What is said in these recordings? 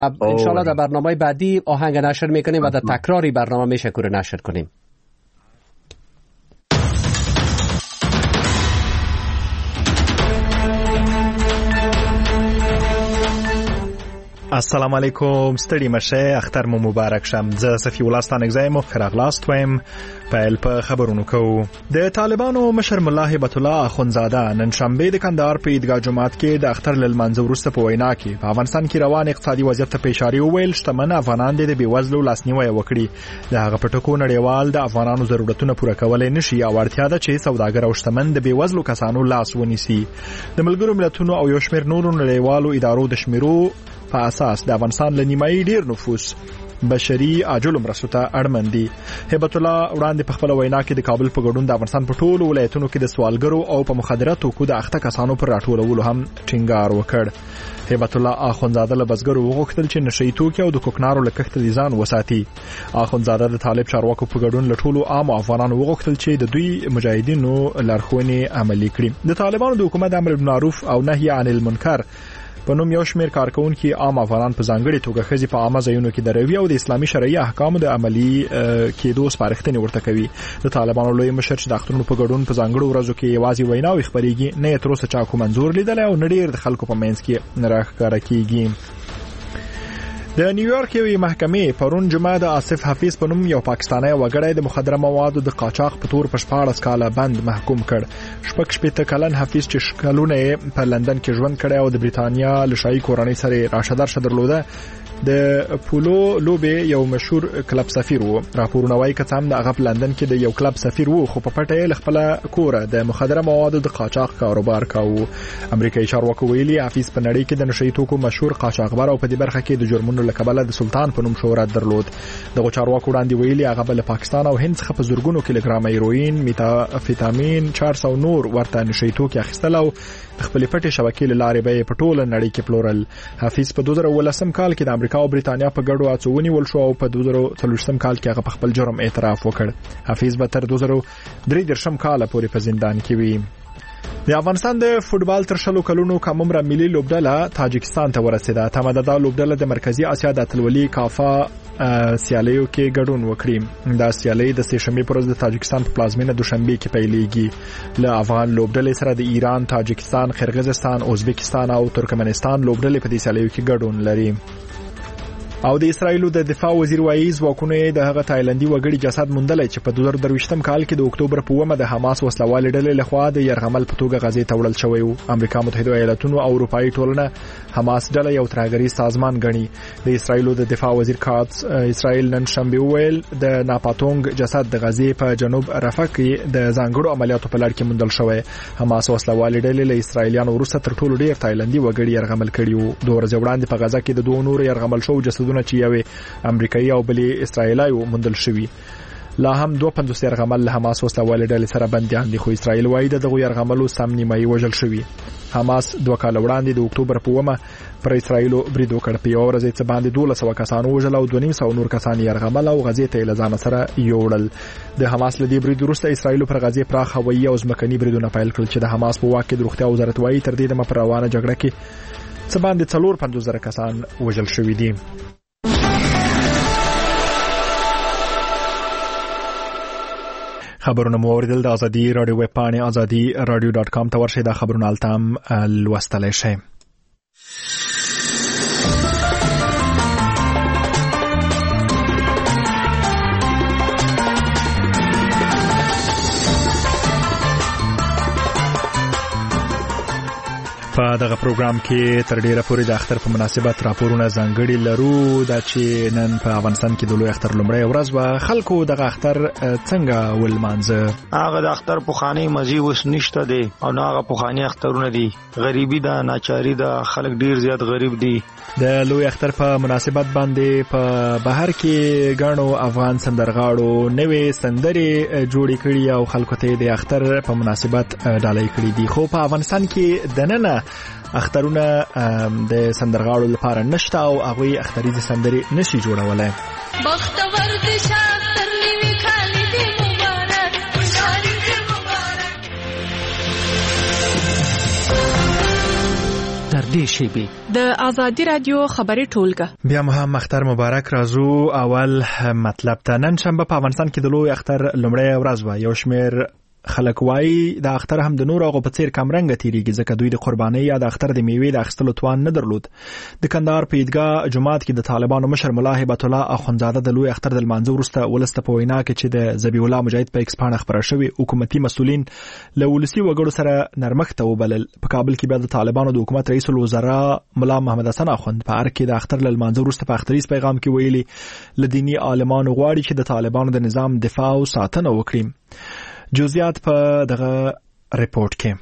انشالله در برنامه بعدی آهنگ نشر میکنیم و در تکراری برنامه میشه که نشر کنیم. السلام علیکم، ستړي مشه، اختر مو مبارک شه. زه صفی الله ستانکزی مو خیرغلاست ویم. پیل په خبرونو کوو. د طالبانو مشر ملا هیبت الله اخونزاده نن شنبه د کندهار په عیدګاه جمعات کې د اختر لمانځه وروسته په وینا کې په افغانستان کې روان اقتصادي وضعیت ته پیشاری وویل شتمن افغانان د بیوزلو لاسنیوي وکړي. د هغه پټکو نړیوال د افغانانو ضرورتونه پوره کولای نشي او اړتیا ده چې سوداګر او شتمن د بیوزلو کسانو لاس ونیسي. د ملګرو ملتونو او یو شمېر نورو نړیوالو ادارو د شمیرو په اساس د افغانستان لنیمایي ډیر نفوس بشري عاجل مرستو ته اړمن دي. هیبت الله وړاندې په خپل وینا کې د کابل په ګډون د افغانستان په ټولو ولایتونو کې د سوالګرو او په مخدره توکو د اخته کسانو پر راټولولو هم ټینګار وکړ. هیبت الله اخونزاده له بزګرو وغوښتل چې نشئی توکي او د کوکنارو له کښت ځان وساتي. اخونزاده د طالب چارواکو په ګډون له ټولو عام افغانانو وغوښتل چې د دوی مجاهدینو لارښوونې عملي کړي. د طالبانو د حکومت امر بالمعروف او نهي عن المنکر په نوم یو شمېر کارکونکي عام افغانان په ځانګړي توګه ښځې په عامه ځایونو کې دروي او د اسلامي شرعي احکامو د عملي کېدو سپارښتنې ورته کوي. د طالبانو لوی مشر چې د اخترونو په ګډون په ځانګړو ورځو کې یوازې ویناوې خپرېږي، نه یې تر اوسه چا کوم منظور لیدلی او نه ډېر د خلکو په منځ کې راښکاره کېږي. د نیویارک یوې محکمې پرون جمعه د آصف حفیظ په نوم یو پاکستانی وګړی د مخدره موادو د قاچاق په تور په 14 کاله بند محکوم کړ. 16 کلن حفیظ چې کلونه په لندن کې ژوند کړی او د بریتانیا له شاهي کورنۍ سره راشه درشه درلوده، د پولو لوبې یو مشهور کلب سفیر وو. راپورونه وايي که څه هم د هغه په لندن کې د یو کلب سفیر وو، خو په پټه یې له خپله کوره د مخدره موادو د قاچاق کاروبار کاوه. امریکایي چارواکو ویلي حفیظ په نړۍ کې د نشئی توکو مشهور قاچاقبر او په دې برخه کې د جرمونو له کبله د سلطان په نوم شهرت درلود. دغه چارواکو وړاندې ویلي هغه به له پاکستان او هند څخه په زرګونو کیلوګرام هیروین، میتافیتامین، 400 نور ورته نشئی توکي اخیستل او خپل پټې شبکې له لارې به په ټوله نړۍ کې پلورل. حفیظ په 2018 کال کې د امریکا او بریتانیا په ګډو هڅو ونیول شو او په 2023 کال کې هغه په خپل جرم اعتراف وکړ. حفیظ به تر 2023 کال پورې په زندان کې وي. د افغانستان د فوتبال تر 20 کلونو کم عمره ملي لوبډله تاجکستان ته ورسېده. تمه ده لوبډله د مرکزی اسیا د اتلولي کافا سیالیو کې ګډون وکړي. دا سیالي د سه‌شنبه پر ورځ د تاجکستان په پلازمینه دوشنبه کې پیلېږي. له افغان لوبډلې سره د ایران، تاجکستان، قرغیزستان، ازبکستان او ترکمنستان لوبډلې په دې سیالیو کې ګډون لري. او د اسرایل د دفاع وزیر وایي ځواکونه د هغه تایلندي وګړي جسد موندلی چې په 2023 کال کې د اکتوبر په 1 د حماس وسلوالې ډلې لخوا د یرغمل په توګه غزې ته وړل شوی و. امریکا متحده ایالاتونو او اروپאי ټولنه حماس ډله یو ترهګریز سازمان ګڼي. د اسرایل د دفاع وزیر کاتس اسرایل نن شنبه ویل د ناپاتونګ جسد د غزې په جنوب رفح کې د ځانګړو عملیاتو په لړ کې موندل شوی. حماس وسلوالې ډلې له اسرایلیانو وروسته تر ټولو ډیر تایلندي وګړي یرغمل کړي وو. 2 ورځې وړاندې په غزه کې د دوه نور یرغمل شو جسد چې یو امریکایي او بلې اسرایلای موندل شوی. لا هم 52 یرغمل له حماس وسلوالې ډلې سره بنديان دي، خو اسرایل وایي دغه یرغملو سم نیمایي وژل شوی. حماس 2 کال وړاندې د اکتوبر په 1 پر اسرایل برید وکړ. په یو ورځ څه باندې 1200 کسان وژل او 250 نور کسان یرغمل او غزې ته له ځان سره یوړل. د حماس لدی برید وروسته اسرایل پر غزې پراخ هوایي او ځمکني بریدونه پیل کړل چې د حماس په واک کې د روغتیا وزارت وایي تر دې دمه پر روانه جګړه کې څه باندې 450,000 کسان وژل شوي دي. خبرونه مو اوریدل د ازادي رادیو ویب پاڼې azadi.radio.com ته ورشئ. دا خبرونه التام لوستلی شئ. په دغه پروګرام کې تر ډیره پورې د اختر په مناسبت راپورونه ځانګړي لرو. دا چې نن په افغانستان کې د لوی اختر لومړی ورځ و، خلکو دغه اختر څنګه ولمانځه؟ هغه د اختر پخوانی مزي وس نشته دی او نه هغه پخوانی اخترونه دي. غریبی ده، ناچاری ده، خلک ډیر زیات غریب دي. د لوی اختر په مناسبت باندې په بهر کې غاڼو افغان سندرغاړو نوې سندرې جوړې کړې او خلکو ته د اختر په مناسبت ډالۍ کړې دي. خو په افغانستان کې دننه اخترونه د سندرغاړو لپاره نشته او هغه اختریزي سندرې نشي جوړولای. بختور دي شاطر نیوي خالي دي مبارک، خوشالي دي مبارک. در نږدې شي. د ازادي رادیو خبري ټولګه. بیا هم اختر مبارک راځو. اول مطلب ته. نن شنبه په افغانستان کې د لوی اختر لومړی ورځ وه. یو شمېر خلک وایي د اختر هم د نورو هغو په څیر کمرنګه تیریږي ځکه دوی د قربانۍ یا د اختر د میوې د اخیستلو توان نه درلود. د کندهار په عیدګاه جومات کې د طالبانو مشر ملا هیبت الله اخونزاده د لوی اختر د لمانځه وروسته ولس ته په وینا کې چې د ذبیح الله مجاهد په ایکس پاڼه خپره شوې حکومتي مسؤلین له ولسي وګړو سره نرمښت ته وبلل. په کابل کې بیا د طالبانو د حکومت رئیس الوزرا ملا محمد حسن اخوند په ارګ کې د اختر له لمانځه وروسته په اختریز پیغام کې ویلي له دیني عالمانو غواړي چې د طالبانو د نظام دفاع او ساتنه وکړي. جزئیات په دغه ریپورت کې.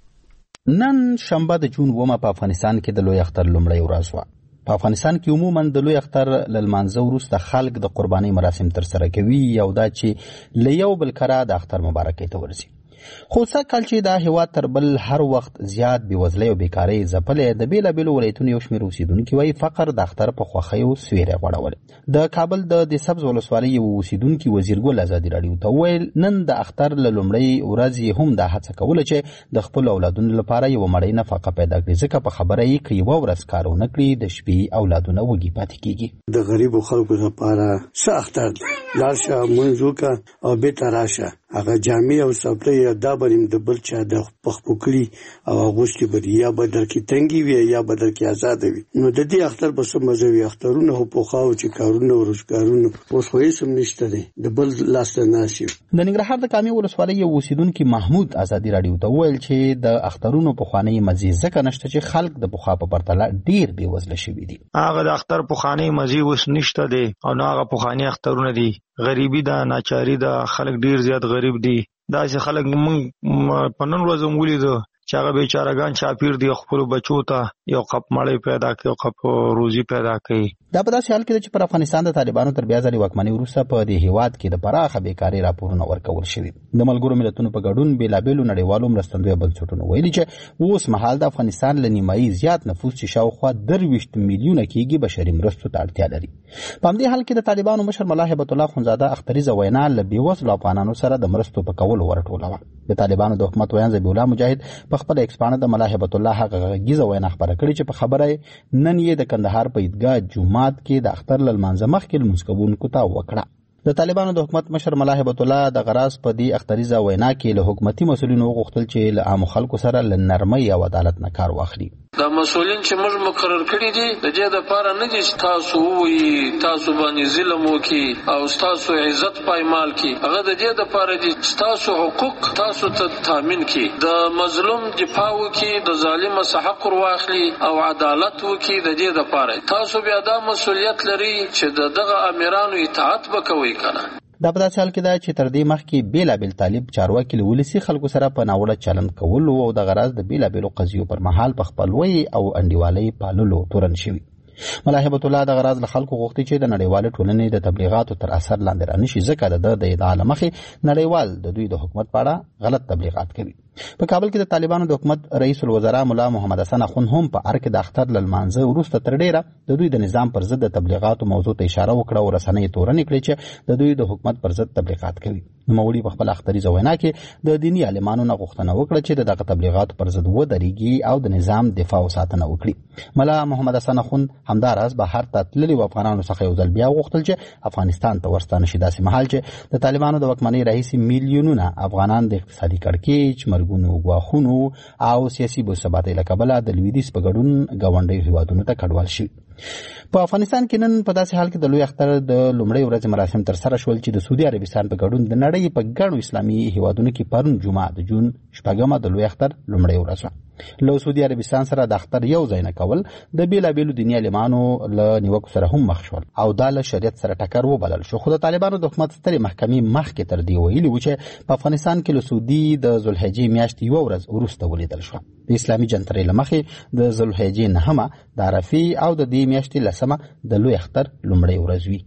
نن شنبه د جون 9 په افغانستان کې د لوی اختر لومړی ورځ وه. په افغانستان کې عموما د لوی اختر له لمانځه وروسته خلک د قربانۍ مراسم ترسره کوي یو دا چې له یو بل کره د اختر مبارکۍ ته ورځي. خو سږکال چې دا هیواد تر بل هر وخت زیات بېوزلۍ او بیکارۍ ځپلې د بېلابېلو ولایتونو یو شمېر اوسېدونکي وایي فقر د اختر په خوښیو سویری غوړولی. د کابل د سبز ولسوالۍ یو اوسېدونکي وزیرګل ازادي راډیو ته وویل نن د اختر له لومړۍ ورځې هم دا هڅه کوله چې د خپلو اولادونو لپاره یوه مړۍ نفقه پیدا کړي ځکه په خبره یې که یوه ورځ کار ونه کړي د شپې اولادونه وږي پاتې کېږي. د غریبو خلکو لپاره ښه اختر دی. لاړ شه لمونځ وکړه او بېرته راشه. هغه جامې او څپلۍ دا به د بل چا د پخپو کړي او اغوستې به دي یا به درکې تنګې وي یا به درکې ازاده وي. نو د دې اختر به څه مزه وي. اخترونه خو پخوا و چې کارونه او روزګارونه اوس خو هېڅ هم نشته دی. د بل لاس ته ناست یو. د ننګرهار د کامې ولسوالۍ یو اوسېدونکي محمود ازادي راډیو ته وویل چې د اخترونو پخوانۍ مزې ځکه نشته چې خلک د پخوا په پرتله ډېر بېوزله شوي دي. هغه د اختر پخوانۍ مزې اوس نشته دی او نه هغه پخواني اخترونه دي. غریبي ده، ناچاري ده، خلک ډېر زیات غریب دي. داسې خلک موږ په نن ورځ هم ولیدو چې هغه بیچارهګان چاپیر دي خپلو بچو ته یو قپ مړۍ پیدا کوي، یو قپ روزي پیدا کوي. دا په داسې حال کې ده چې پر افغانستان د طالبانو تر بیا ځلې واکمنۍ وروسته په دې هیواد کې د پراخه بیکارۍ راپورونه ورکول شوي. د ملګرو ملتونو په ګډون بېلابېلو نړیوالو مرستندویه بنسټونو ویلي چې اوس مهال د افغانستان له نیمایي زیات نفوس چې شاوخوا 23 میلیونه کېږي بشري مرستو ته اړتیا لري. په همدې حال کې د طالبانو مشر ملا هیبت الله اخونزاده اختریزه وینا له بېوزلو افغانانو سره د مرستو په کولو ورټولوه. د طالبانو د حکومت ویاند ذبیح الله مجاهد په خپل ایکس پاڼه د ملا هیبت الله هغه غږیزه وینا خپره کړې چې په خبره نن یې د کندهار په عیدګاه جومات کې د اختر له لمانځه مخکې لمونځ کوونکو ته وکړه. د طالبانو د حکومت مشر ملا هیبت الله د غراس په دې اختریزه وینا کې له حکومتي مسؤلینو وغوښتل چې له عامو خلکو سره له نرمۍ او عدالت نه کار واخلي. دا مسؤلین چې موږ مقرر کړي دي د دې لپاره نه دي چې تاسو وایي تاسو باندې ظلم وکړي او تاسو عزت پایمال کړي. هغه د دې لپاره دي تاسو حقوق تاسو ته تامین کړي، د مظلوم دفاع وکړي، د ظالم څخه حق واخلي او عدالت وکړي. د دې لپاره تاسو بیا دا مسؤلیت لري چې دغه امیرانو اطاعت وکوي کنه. دا په داسې حال کې ده چې تر دې مخکې بېلابېل طالب چارواکي له ولسي خلکو سره په ناوړه چلند کولو او د غراض د بېلابېلو قضیو پر مهال په خپلوۍ او انډیوالۍ پاللو تورن شوي. ملا هیبت الله د غراض له خلکو غوښتي چې د نړیوالې ټولنې د تبلیغاتو تر اثر لاندې رانشي ځکه د ادعا له مخې نړیوال د دوی د حکومت په اړه غلط تبلیغات کوي. په کابل کې د طالبانو د حکومت رئیس الوزرا ملا محمد حسن اخوند هم په ارګ کې د اختر له لمانځه وروسته تر ډېره د دوی د نظام پر ضد د تبلیغاتو موضوع ته اشاره وکړه او رسنۍ تورنې کړې چې د دوی د حکومت پر ضد تبلیغات کوي. نوموړي په خپل اختریزه وینا کې د دیني عالمانو نه غوښتنه وکړه چې دغه تبلیغاتو پر ضد ودرېږي او د نظام دفاع او ساتنه وکړي. ملا محمد حسن اخوند همداراز بهر ته تللي افغانانو څخه یو ځل بیا وغوښتل چې افغانستان ته ورستانه شي داسې مهال چې د طالبانو د واکمنۍ راهیسې میلیونونه افغانان د اقتصادي کړکېچ، مرګونو، ګواښونو او سیاسي بېثباتۍ له کبله د لویدیځ په ګډون ګاونډیو هېوادونو ته کډوال شوي. په افغانستان کې نن په داسې حال کې د لوی اختر د لومړۍ ورځې مراسم ترسره شول چې د سعودي عربستان په ګډون د نړۍ په ګڼو اسلامي هېوادونو کې پرون جمعه د جون 6 د لوی اختر لومړۍ ورځ وه. له سعودي عربستان سره د اختر یو ځای نه کول د بېلابېلو دیني عالمانو له نیوکو سره هم مخ شول او دا له شریعت سره ټکر وبلل شو. خو د طالبانو د حکومت سترې محکمې مخکې تر دې ویلي و چې په افغانستان کې له سعودي د ذوالحجې میاشتې یوه ورځ وروسته ولیدل شوه. د اسلامي جنترۍ له مخې د ذوالحجې 9 د عرفې او د دې میاشتې 10 د لوی اختر لومړۍ ورځ وي.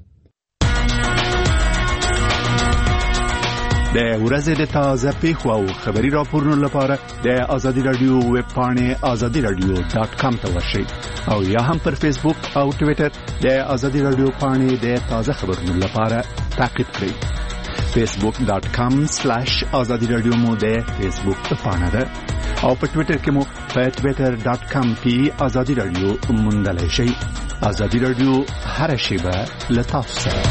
د ورځې د تازه پیښو او خبري راپورونو لپاره د ازادي رادیو ویب پاڼې azadiradio.com ته ورشئ او یا هم پر فیسبوک او ټوئیټر د ازادي رادیو پاڼې د تازه خبرونو لپاره تعقیب کړئ. facebook.com/azadiradio مو د فیسبوک پاڼه ده او په ټوئیټر کې مو په twitter.com/azadi-radio موندلای شئ. ازادي رادیو هر شیبه له تاسو سره.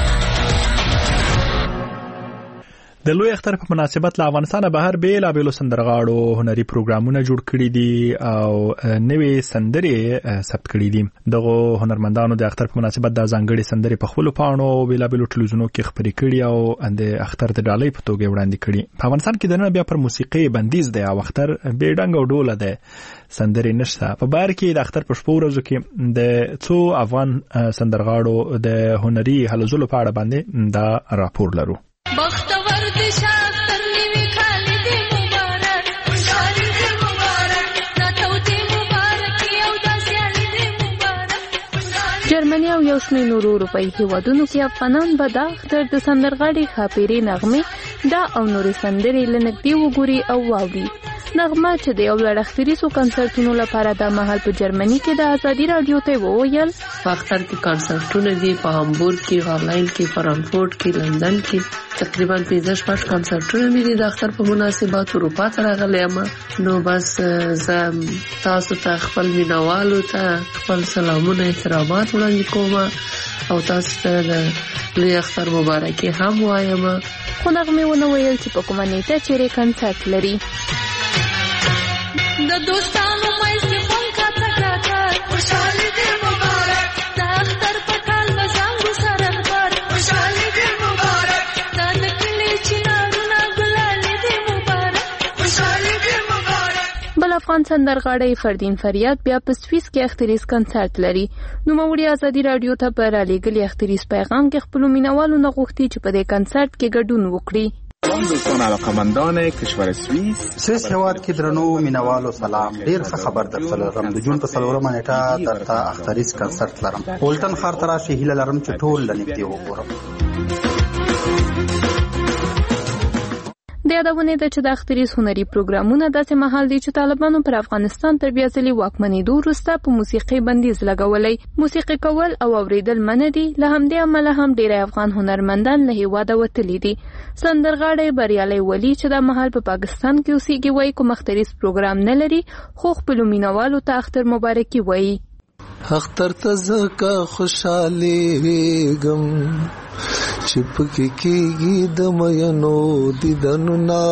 د لوی اختر په مناسبت له افغانستانه بهر بیلابېلو سندرغاړو هنري پروګرامونه جوړ کړي دي او نوې سندرې ثبت کړي دي. دغه هنرمندانو د اختر په مناسبت د ځانګړي سندرې په خپلو پاڼو بیلابېلو ټلویزیونو کې خپرې کړي او د اختر د ډالۍ په توګه وړاندې کړي. په افغانستان کې دنه بیا پر موسیقي بندیز دی او اختر به ډنګ او ډوله ده، سندرې نشته. په بار کې د اختر په شپو ورځو کې د څو افغان سندرغاړو د هنري هلو ځلو په اړه باندې دا راپور لرو. بختور دي شاطر نیوي خالي دي مبارک، خوشالي دي مبارک، ناتو دي مبارک، یو داسيالي دي مبارک. جرمني او یو شمېر نورو اروپایي هیوادونو کې افغانان به د اختر د سندرغاړي ښاپېرې نغمې دا او نورې سندرې له نږدې وګوري او واوري. نغمه چې د یو لړ اختریزو کنسرټونو لپاره د مهال په جرمني کې د ازادي رادیو ته وویل په اختر کې کنسرټونه دي، په هامبورګ کې، هالند کې، فرانکفورت کې، لندن کې تقریبا 15 کنسرټونه مې دي د اختر په مناسبت. اروپا ته راغلی یم، نو بس زه تاسو ته خپل مینوالو ته خپل سلامونه احترامات وړاندې کوم او تاسو ته د لوی اختر مبارکي هم وایم. خو نغمې ونه ویل چې په کومه نیټه چیرې کنسرټ لري. د دوستانو مېسې خون کاته کاته، خوشالي دي مبارک، د اختر په کال بزانګو سره خبر، خوشالي دي مبارک، د نکلي چنارونه ګلالي دي مبارک، خوشالي دي مبارک. بل افغان سندرغاړی فردین فریاد بیا په سویس کې اختریز کنسرټ لري. نوموړي ازادي رادیو ته په رالیږلي اختریز پیغام کې خپلو مینوالو نه غوښتي چې په دې کنسرټ کې ګډون وکړي. دوستان علاقمندان کشور سوئیس هیواد کې درنو مینوالو سلام. ډیر ښه خبر درته لرم. د جون په 4 نیټه درته اختریز کنسرت لرم. ولټن ښار ته راشئ. هیله لرم چې ټول لنږدې وګورم. د یادونه ده چې د اختریز هنري پروګرامونه داسې مهال دي چې طالبانو پر افغانستان تر بیا ځلې واکمنېدو وروسته په موسیقي بندیز لګولی. موسیقي کول او اوریدل منع دي. له همدې امله هم ډېری افغان هنرمندان له هیواده وتلي دي. سندرغاړی بریالی ولی چې د مهال په پاکستان کې اوسېږي وایي کوم اختریز پروګرام نه لري، خو خپلو مینوالو ته اختر مبارکي وایي. اختر ته ځکه خوشحالیږم چې پکې کېږي د مینو دیدنونه،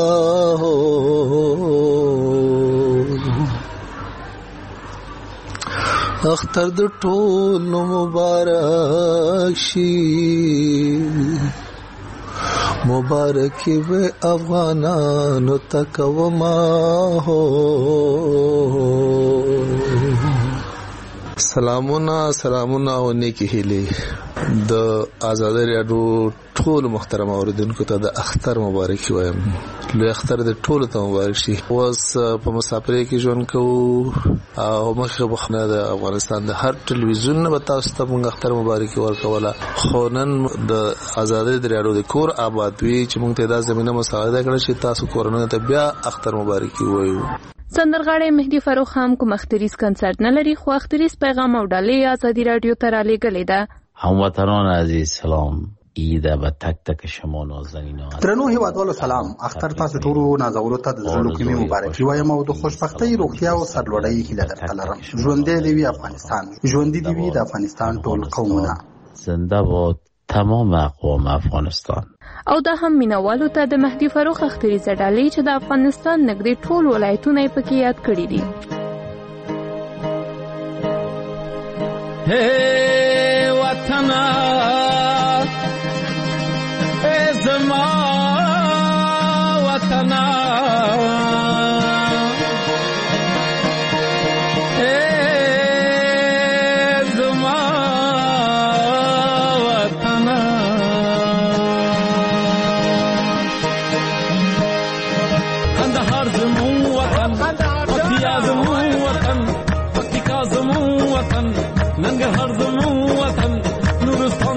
اختر د ټولو مبارک شي، مبارکي به افغانانو ته کومه. سلامونه او نیکی هیلې د آزادي رادیو ټول محترم اوریدونکو ته د اختر مبارکي وایم. لوی اختر د ټولو ته مبارک شي. اوس په مسافرۍ کې ژوند کوو او مخکې بخنه د افغانستان د هر ټلویزیون نه به تاسو ته موږ اختر مبارکي ورکوله، خو نن د آزادي رادیو د کور آباد وي چې موږ ته دا زمينه مساعده کړې چې تاسو کورونه ته بیا اختر مبارکي وایو. سندرغاړی مهدي فاروق هم کوم اختریز کنسرت نه لري، خو اختریز پیغام او ډالۍ ازادي رادیو ته رالیږلې ده. هموطنان عزیز سلام. عید به تک تک شما نازنینان. درنو هیوادوالو سلام. اختر تاسو ټولو نازولو ته د زړه کې مبارکي وایم او د خوشبختۍ، روغتیا او سرلوړۍ هیله درته لرم. ژوندی دی وي افغانستان، ژوندی دی وي د افغانستان ټول قومونه. زنده باد تمام اقوام افغانستان. او دا هم مینوالو ته د مهدي فاروق اختریزه ډالۍ چې د افغانستان نږدې ټول ولایتونه یې پکې یاد کړي دي. هی وطنا ای زما وطنا، ننګرهار زموږ وطن، نورستان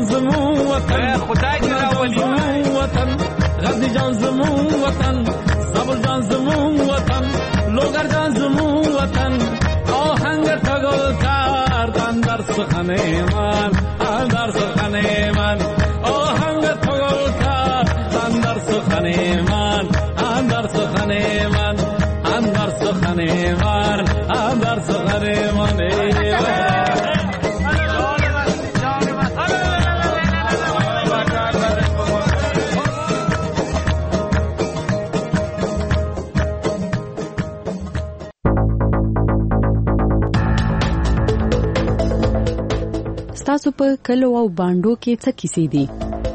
ستاسو په کلو او باندو کې څه کیسې دي؟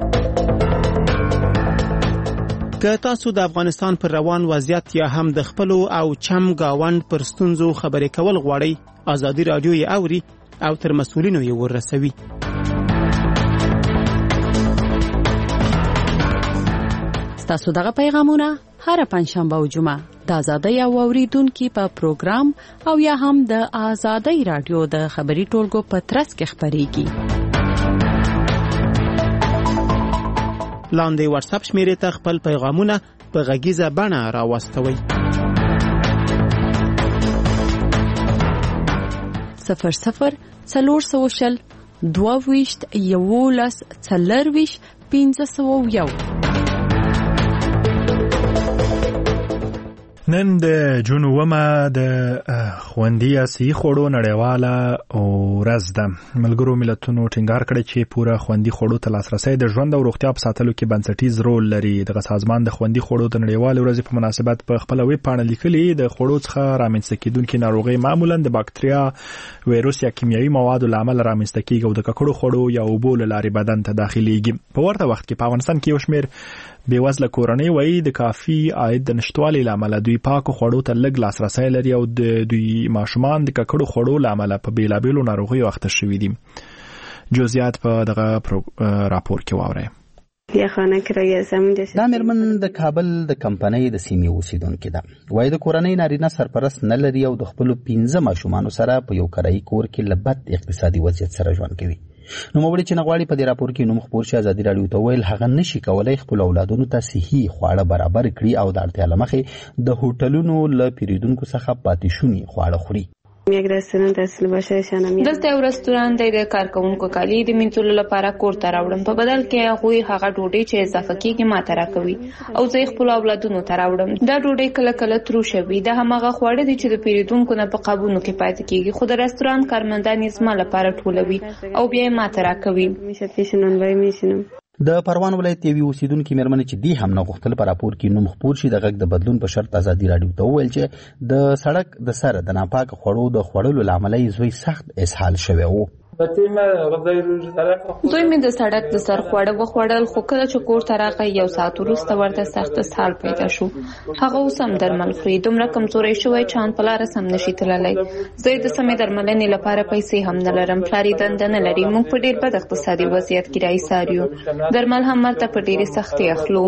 که تاسو د افغانستان پر روان وضعیت یا هم د خپل او چم گاوند پر ستونزو خبرې کول غواړئ، آزادي رادیو یې اوري او تر مسؤلینو یې ورسوي. ستاسو دغه پیغامونه هر پنځشنبه او جمعه د آزادۍ او اوریدونکو په پروګرام او یا هم د آزادۍ رادیو د خبري ټولګو په ترڅ کې خبريږي. لاندې واتس اپ شمیرې ته خپل پیغامونه په غږیزه بڼه راوستوئ. 00 400 22 11 40 501. نن د جون ومه د خوندي اسي خوړو نړیواله ورځ ده. ملګرو ملتونو ټینګار کړی چې پوره خوندي خوړو ته لاسرسي د ژوند او روغتیا په ساتلو کې بنسټیز رول لري. دغه سازمان د خوندي خوړو د نړیواله ورځ په مناسبت په خپل ویب پاڼه لیکلي د خوړو څخه رامنځته کیدونکې ناروغي معمولا د باکتریا، وایروس یا کیمیاوي موادو له امله رامنځته کیږي او د ککړو خوړو یا اوبو له لارې بدن ته داخليږي. په ورته وخت کې په افغانستان کې یو شمېر بېوزله کورنۍ وایي د کافي عاید د نشټوالي له امله دوی پاکو خوړو ته لږ لاسرسی لري او د دوی ماشومان د ککړو خوړو له امله په بیلابیلو ناروغیو اخته شوي دي. جزئیات په دغه راپور کې واورئ. دا مېرمن د کابل د کمپنۍ د سیمې اوسیدونکې ده. وایي د کورنۍ نارینه سرپرست نه لري او د خپلو 15 ماشومانو سره په یو کرایي کور کې له بد اقتصادي وضعیت سره ژوند کوي. نو موږ چې نغواړي په دې راپور کې نوم خبر شي آزادي رادیو ته ویل هغه نشي کولای خپل اولادونو ته صحي خواړه برابر کړي او د اړتیا لمخې د هوټلونو له پیریدونکو څخه پاتې شوني خواړه خوري. دلته یو رستوران دی د کارکونکو کالي د مینځلو لپاره کور ته راوړم، په بدل کې هغه ډوډۍ چې اضافه کیږي ما ته راکوي او زه خپل اولادونو ته راوړم. دا ډوډۍ کله کله تروشه وي، دا همغه خواړه دي چې د پیریدونکو نه په قابونو کې پاتې کیږي، خو د رستوران کارمندان یې زما لپاره ټولوي او بیا ما ته راکوي. د پروان ولایت یوې اوسیدونکې مېرمنې چې دی هم نه غوښتل په راپور کې نوم خپور شي د غږ د بدلون په شرط آزادي رادیو ته وویل چې د سړک د سر د ناپاک خوړو د خوړلو له امله یې زوی سخت اسهال شوی و. دوی مې د سړک د سر خواړه وخوړل، خو کله چې کور ته راغی یو ساعت وروسته ورته سخت اسهال پیدا شو. هغه اوس هم درمل خوري، دومره کمزوری شوی چې ان په لاره سم نشي تللی. زه د سمې درملنې لپاره پیسې هم نه لرم، پلار یې دنده نه لري. موږ په ډېر بد اقتصادي وضعیت کې راایسار یو، درمل هم ورته په ډېرې سختۍ اخلو.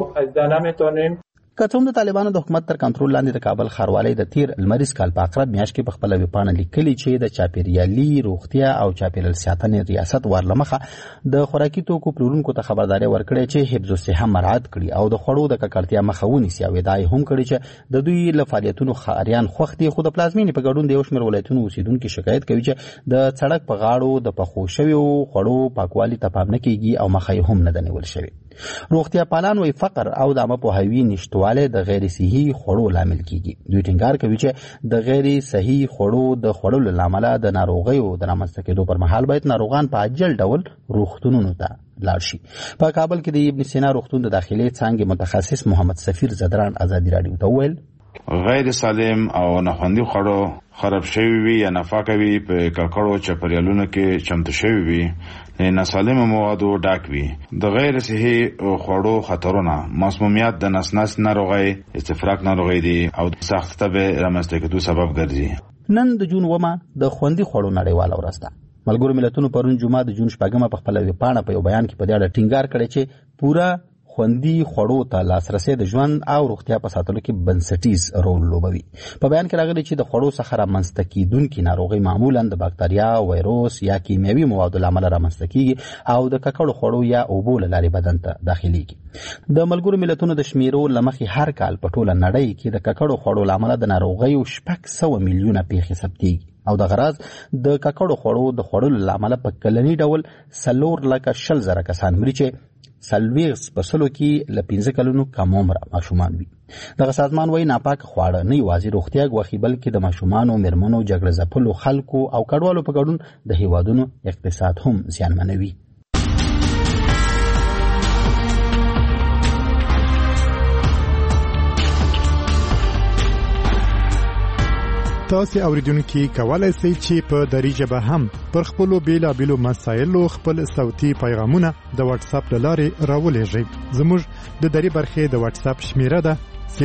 که څوم د طالبانو د حکومت تر کنټرول لاندې د کابل ښاروالۍ د تیر لمریز کال په اقرب میاشت کې په خپله ویبپاڼه لیکلي چې د چاپیریالي روغتیا او چاپیریال ساتنې ریاست ورلمخه د خوراکي توکو پلورونکو ته خبرداری ورکړې چې حفظ الصحه مراعات کړي او د خوړو د ککړتیا مخه ونیسي او ادعا هم کړې چې د دوی له فعالیتونو ښاریان خوښ دي. خو د پلازمینې په ګډون د یو شمېر ولایتونو اوسیدونکي شکایت کوي چې د سړک په غاړو د پخو شویو خوړو پاکوالي ته پام نه کیږي او مخه یې هم نه ده نیول شوې. روغتیا پالان وایي فقر او د عامه پوهاوي نشتوالی د غیر صحي خوړو لامل کیږي. دوی ټینګار کوي چې د غیر صحي خوړو د خوړلو له امله د ناروغیو د رامنځته کېدو پر مهال باید ناروغان په عاجل ډول روغتونونو ته لاړ شي. په کابل کې د ابن سینا روغتون د داخلي څانګې متخصص محمد سفیر زدران آزادي رادیو ته وویل غیر سالم او ناخوندي خوړو خراب شوی وي یا ناپاکه وي، په ککړو چاپیریالونو کې چمتو شوی وي، ناسالمه موادو ډک وي. د غیر صحي خوړو خطرونه مسمومیت، د نس ناروغۍ، استفراق ناروغۍ دي او د سخت تبه رامنځته کېدو سبب ګرځي. نن د جون ومه د خوندي خوړو نړیواله ورځ ده. ملګرو ملتونو پرون جمعه د جون 8 په خپل ویبپاڼه په یو بیان کې په دې اړه ټینګار کړی چې پورا خوندي خوړو ته لاسرسي د ژوند او روغتیا په ساتلو کې بنسټیز رول لوبوي. په بیان کې راغلي چې د خوړو څخه رامنځته کیدونکې ناروغۍ معمولا د باکتریا، وایروس یا کیمیاوي موادو له امله رامنځته کیږي او د ککړو خوړو یا اوبو له لارې بدن ته داخليږي. د ملګرو ملتونو د شمیرو له مخې هر کال په ټوله نړۍ کې د ککړو خوړو له امله د ناروغیو 600 میلیونه پیښې ثبتېږي او د غراض د ککړو خوړو د خوړلو له امله په کلني ډول 4,20,000 کسان مري چې 40% کې له 15 کلونو کم عمره ماشومان وي. دغه سازمان وایي ناپاک خواړه نه یوازې روغتیا ګواښي بلکې د ماشومانو، میرمنو، جګړه ځپلو خلکو او کډوالو په ګډون د هیوادونو اقتصاد هم زیانمنوي. تاسو اوریدونکو کولای شئ چې په دری ژبه هم پر خپل بیلابېلو مسایلو خپل صوتي پیغامونه د واتس اپ لارې راولېږئ. زموږ د دری برخې د واتس اپ شمیره ده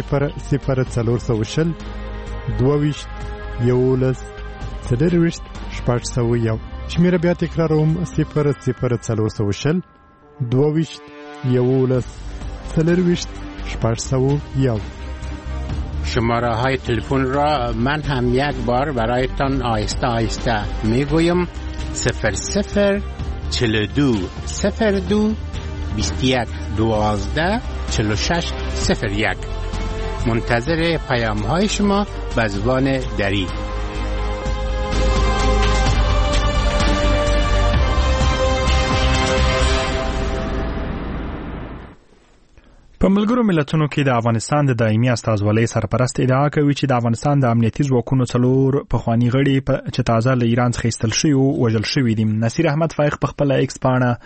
00420 22 11 40 601. شمیره بیا تکراروم 00420 22 11 40 601. شماره های تلفن را من هم یک بار برایتان آهسته آهسته میگویم 00 42 02 21 12 46 01. منتظر پیام های شما به زبان دری. په ملګرو ملتونو کې د افغانستان د دایمي استازولۍ سرپرست ادعا کوي چې د افغانستان د امنیتي ځواکونو 4 پخوانی غړي چې تازه له ایران څخه ایستل شوي او وژل شوي دي. نصیر احمد فایق په خپل ایکس پاڼه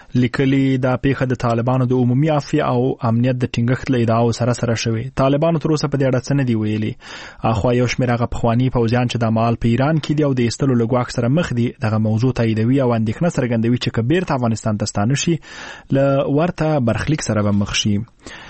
لیکلي دا پیښه د طالبانو د عمومي عافیه او امنیت د ټینګښت له ادعاو سره شوی. طالبانو تر اوسه په دې اړه څه نه دی ویلي. اخوا یو شمېر هغه پخوانی پوځیان چې د مال په ایران کې دی او د ایستلو له ګواښ سره مخ دي دغه موضوع تاییدوي او اندېښنه څرګندوي چې کبیر ته افغانستان ته ستانه شي له ورته برخلیک سره به مخ شي.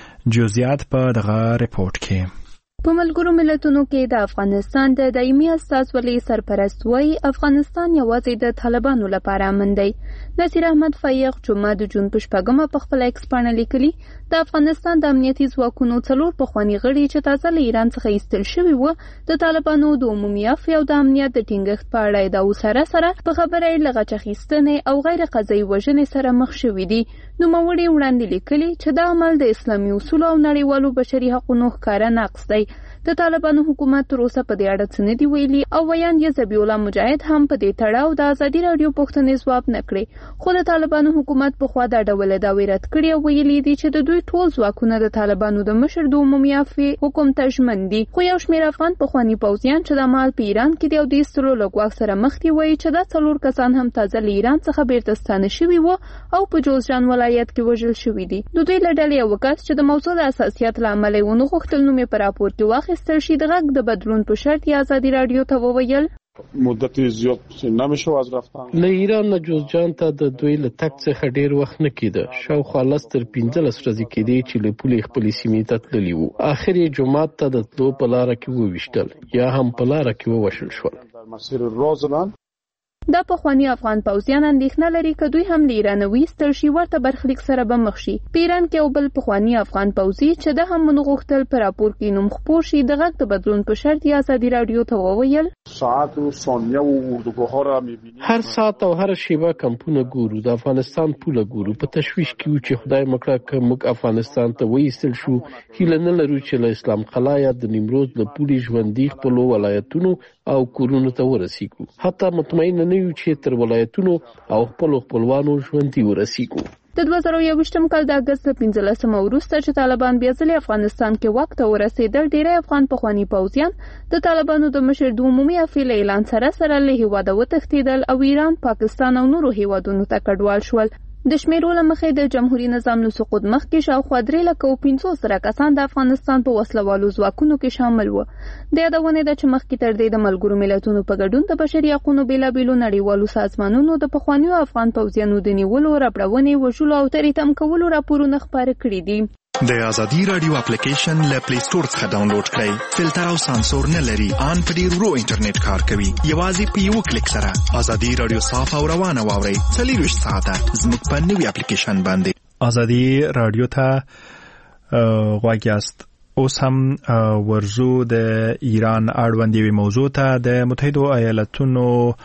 جزئیات په دغه ریپورت کې. په ملګرو ملتونو کې د افغانستان د دایمي استازولۍ سرپرست وایي افغانستان یوازې د طالبانو لپاره امن دی. نصیر احمد فایق جمعه د جون په 8 په خپل ایکس پاڼه لیکلي د افغانستان د امنیتي ځواکونو 4 پخوانی غړي چې تازه له ایران څخه ایستل شوي وو د طالبانو د عمومي عافیه او د امنیت د ټینګښت په اړه د سره په خبره یې لغه چخیستنې او غیر قضایي وژنې سره مخ شوي دي. نوموړي وړاندې لیکلي چې دا عمل د اسلامي اصولو او نړیوالو بشري حقوقو ښکاره نقض دی. د طالبانو حکومت تر اوسه په دې اړه څه نه دی ویلي او ویاند ذبیح الله مجاهد هم په دې تړاو د ازادي رادیو پوښتنې ځواب نه کړی. خو د طالبانو حکومت په خوا دا ډول دعوی رد کړي او ویلي دي چې د دوی ټول ځواکونه د طالبانو د مشر د عمومي عافیې حکم ته ژمن دي. خو یو شمېر افغان پخواني پوځیان چې د مال په ایران کې دی او د ایستلو له ګواښ سره مخ دي وایي چې دا 4 کسان هم تازه له ایران څخه بیرته ستانه شوي وو او په جوزجان ولایت کې وژل شوي دي. د دوی له ډلې یو کس چې د موضوع د اساسیت له امله یې ونه غوښتل نوم یې په راپور کې واخیستل شي د غږ د بدلون په شرط یې ازادي رادیو ته وویل مدت زیات نمیشه از رفتن له ایران نه جوزجان ته د دوی له تک څخه ډیر وخت نه کیده. شاوخوا 15 ورځې کېدې چې له پولې خپلې سیمې ته تللي وو. اخر یې جمعات ته د تلو په لاره کې وویشتل یا هم په لاره کې ووژل شول. دا پخوانی افغان پوځیان اندېښنه لري چې دوی هم له ایران ویستل شي ورته برخلیک سره به مخ شي. په ایران کې یو بل پخوانی افغان پوځي چې د هم غوښتل په راپور کې نوم خپور شي د غږ د بدلون په شرط یې ازادي رادیو ته وویل ساعت او ثانیه او اردوګاه را می‌بینیم. هر ساعت او هر شیبه کمپونه ګورو. د افغانستان پوله ګورو. په تشویش کې چې خدای مکړه که موږ افغانستان ته ویستل شو هیله نه لرو چې له اسلام قلعه یا د نیمروز له پولې ژوندۍ خپل ولایتونو او کورونو ته ورسیږو. حتی مطمئن نه یو چې تر ولایتونو او خپلوانو ژوندۍ ورسیږو. د 2021 کال د اگست 15 وروسته چې طالبان بیا ځلې افغانستان کې وخت ورسېدل ډېری افغان پخوانی پوځیان د طالبانو د مشر د عمومي عافیې اعلان سره له هیواده وتښتېدل او ایران، پاکستان او نورو هیوادونو ته کډوال شول. د شمیرو له مخې د جمهوریت نظام له سقوط مخکې شاوخوا 3,500,000 کسان د افغانستان په وسلوالو ځواکونو کې شامل وو. د یادونې ده چې مخکې تر دې د ملګرو ملتونو په ګډون د بشري حقوقو بیلابېلو نړیوالو سازمانونو د پخوانیو افغان پوځیانو د نیولو، ربړونې، وژلو او تریتم کولو راپورونه خپاره کړي دي. د ازادي رادیو اپلیکیشن له پلی سٹور څخه ډاونلوډ کړئ. فلټر او سانسور نه لري. ان په ډیر ورو انټرنیټ کار کوي. یوازې په یو کلیک سره ازادي رادیو صاف او روانه واورئ. 24 ساعته زموږ په نوې اپلیکیشن باندې. ازادي رادیو ته غواړئ اوس هم ورزو د ایران اړوند یوې موضوع ته د متحده ایالاتونو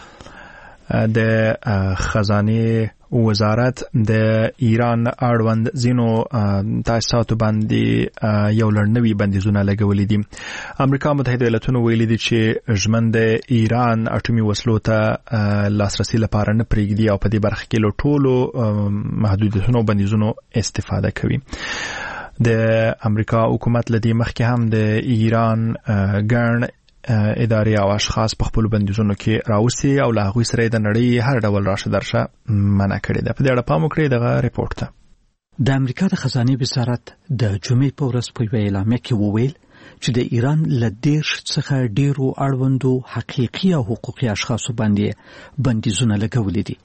د خزانه وزارت د ایران اړوند زینو تاسیساتو باندې یو لړنوي بندیزونه لګولې دي. امریکا متحده ایالاتونو ویلي دي چې ژمن د ایران اټومي وسلو ته لاسرسي لپاره نه پرېږدي او په دې برخه کې له ټولو محدودیتونو او بندیزونو استفاده کوي. د امریکا حکومت لدی مخکې هم د ایران ګڼ ادارې او اشخاص په خپل بندیزونو کې راوستي او له هغوی سره د نړۍ هر ډول راشه درشه منع کړې ده. په دې اړه پام وکړئ دغه ریپورت ته. د امریکا د خزانه وزارت د جمعې په ورځ په یو اعلامیه کې وویل چې د ایران له 10 څخه ډیرو اړوندو حقيقي او حقوقي اشخاصو باندې بندیزونه لګولې دي.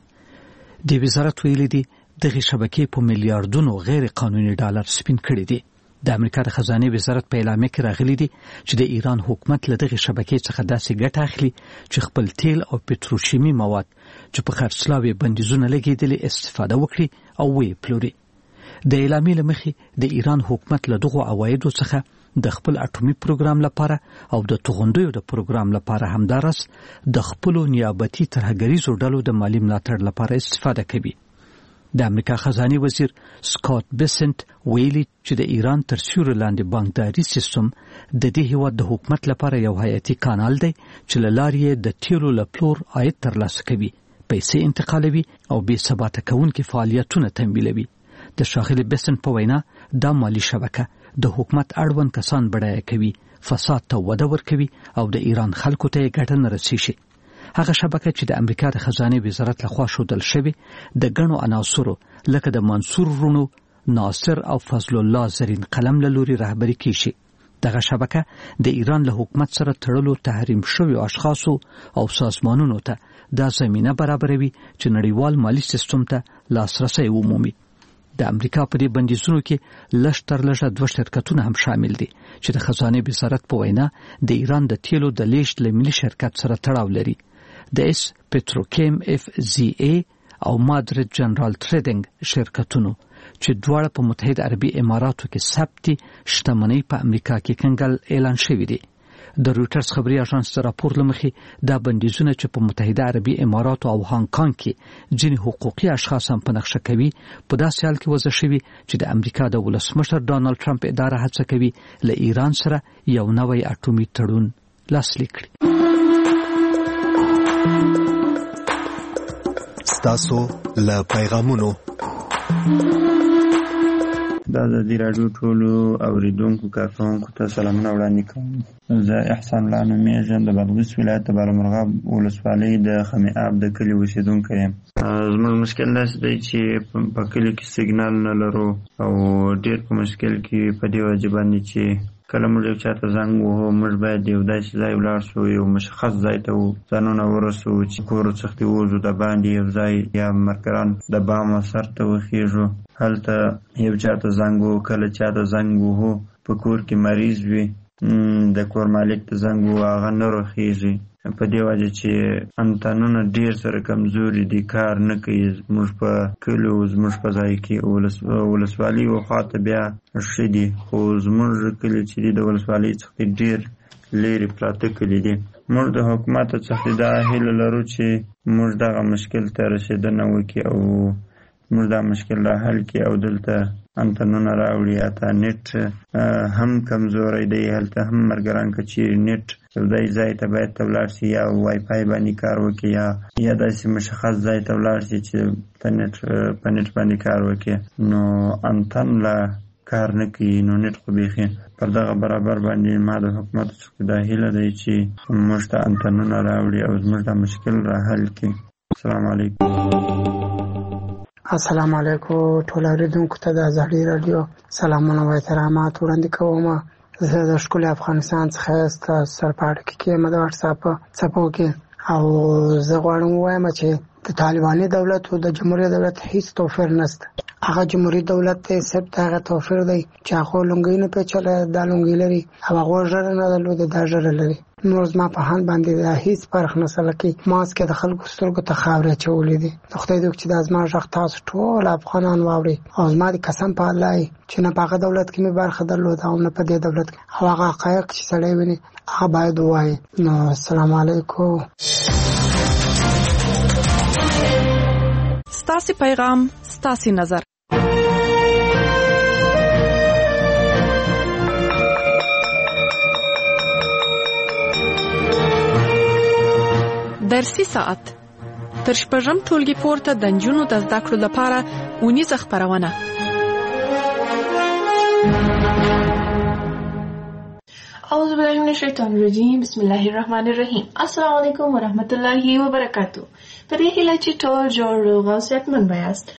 د وزارت ویلي دي دغه شبکې په میلیارډونو غیر قانوني ډالر سپین کړي دي. د امریکا د خزانه وزارت په اعلامیه کې راغلي دي چې د ایران حکومت له دغه شبکې څخه داسې ګټه اخلي چې خپل تیل او پټروشیمي مواد چې په خرڅلاو بندیزونه لګیدلي استفاده وکړي او وی پلوري. د اعلامیې لمخې د ایران حکومت له دغه عوایدو څخه د خپل اټومي پروګرام لپاره او د توغندیو د پروګرام لپاره همدارس د خپل نیابتي ترهګریزو ډلو د مالی ملاتړ لپاره استفاده کوي. د امریکا خزانه وزیر سکاٹ بیسنت ویلي چې د ایران تر سیوري لاندې بانکداري سیستم د دې هیواد د حکومت لپاره یو حیاتي کانال دی چې له لارې د تیلو له پلور عاید ترلاسه کوي، پیسې انتقالوي او بې ثباته کوونکي فعالیتونه تمویلوي. د ښاغلي بیسنت په وینا دا مالی شبکه د حکومت اړوند کسان بډایه کوي، فساد ته وده ورکوي او د ایران خلکو ته ګټه نه رسیږي. هغه شبکه چې د امریکا د خزانه وزارت لخوا شودل شوی د غنو عناصرو لکه د منصور رونو، ناصر او فضل الله زرین قلم له لوري رهبری کیږي. دغه شبکه د ایران له حکومت سره تړلو تحریم شوی اشخاصو او سازمانونو ته د زمينه برابروي چې نړیوال مالی سیستم ته لاسرسي ومومي. د امریکا په دې بندیزونو کې لږ 2 شرکتونه هم شامل دي چې د خزانه وزارت په وینا د ایران د تیلو د لیږد لملي شرکت سره تړاو لري. د اس پټروکیم اف زی ای او مادرید جنرال ټریډینګ شرکتونو چې دواړه په متحده عربي اماراتو کې ثبت شتمنۍ په امریکا کې کنګل اعلان شوی دی. د رويټرز خبري اژانس راپور لمخې دا بندیزونه چې په متحده عربي اماراتو او هانګ کانګ کې ځینې حقوقي اشخاص هم په نقشه کوي په داسې حال کې وضع شوی چې د امریکا د ولسمشر ډانلډ ټرمپ اداره هڅه کوي له ایران سره یو نوی اټومي تړون لاسلیک کړي. ستاسو له پیغامونو دا د رادیو ټولو اوریدونکو کارکونکو ته سلامونه وړاندې کوم. زه احسان الله نومیږم د بادغیس ولایت د بالامرغاب ولسوالۍ د خمی آب د کلي اوسیدونکی یم. زموږ مشکل داسې دی چې په کلي کې سیګنال نه لرو او ډېر په مشکل کې په دې وجه باندې چې کله موږ یو چاته زنګ وهو موږ باید یو داسې ځای ولاړ شو، یو مشخص ځای ته ځانونه ورسو چې کور څخه ووځو د باندې یو ځای یا مرکران د بام سر ته وخیږو. هلته یو چاته زنګ وهو، کله چاته زنګ وهو په کور کې مریض وي د کور مالک ته زنګ وهو هغه نه راخیږي په دې وجه چې انتنونه ډیر سره کمزوري دي، کار نه کوي. زموږ په کلو زموږ په ځای کې ولسوالۍ وخواته بیا ښه دي، خو زموږ کلي چې دي د ولسوالۍ څخه ډیر لرې پراته کلي دي. موږ د حکومت څخه دا هیله لرو چې موږ دغه مشکل ته رسیدنه وکړي او موږ دا مشکل را حل کړي او دلته انتنونه راوړي. اته نت هم کمزوری دی، هلته هم مرګران که چیرې نت یو ځای ته باید ته ولاړ شي یا وای فای باندې کار وکړي یا داسې مشخص ځای ته ولاړ شي چې په نت باندې کار وکړي. نو انتن لا کار نه کوي، نو نت خو بیخي پر دغه برابر باندې ما د حکومت څخه دا هیله دی چې موږ ته انتنونه راوړي او زموږ دا مشکل را حل کړي. السلام علیکم. السلام علیکم ټول اوریدونکو ته د ازادي رادیو سلامونه او احترامات وړاندې کوم. زه د ښکلي افغانستان څخه سرپاړه کې د واتساپ څپو کې او زه غواړم وایم چې د طالباني دولت او د جمهوریت دولت هیڅ توفیر نشته. هغه جمهوریت دولت ته صرف هغه توفیر دی چې هغه لونګي نه پیچله د لونګي لري او هغه ژړ نه درلود د ژړ لري. نو زما په هان باندې هیڅ فرق نه سلکي ماسک د خلکو سترګو ته خاورې چولې دي. خدای دې چې د ازما ژغ تاسو ټول افغانان واوري او زما د قسم په الله چې نه په دولت کې مې برخه درلود او نه په دې دولت کې هغه حقایق چې سړی ویني هغه باید وایي. نو السلام علیکم. ستاسو پیغام ستاسو نظر. درسي ساعت تر شپږم ټولګي پورته د نجونو د زده کړو لپاره اونیزه خپرونه. اعوذ بالله من الشیطان الرجیم. بسم الله الرحمن الرحیم. السلام علیکم ورحمت الله وبرکاتہ. په دې هیله چې ټول جوړ او صحتمند یاست.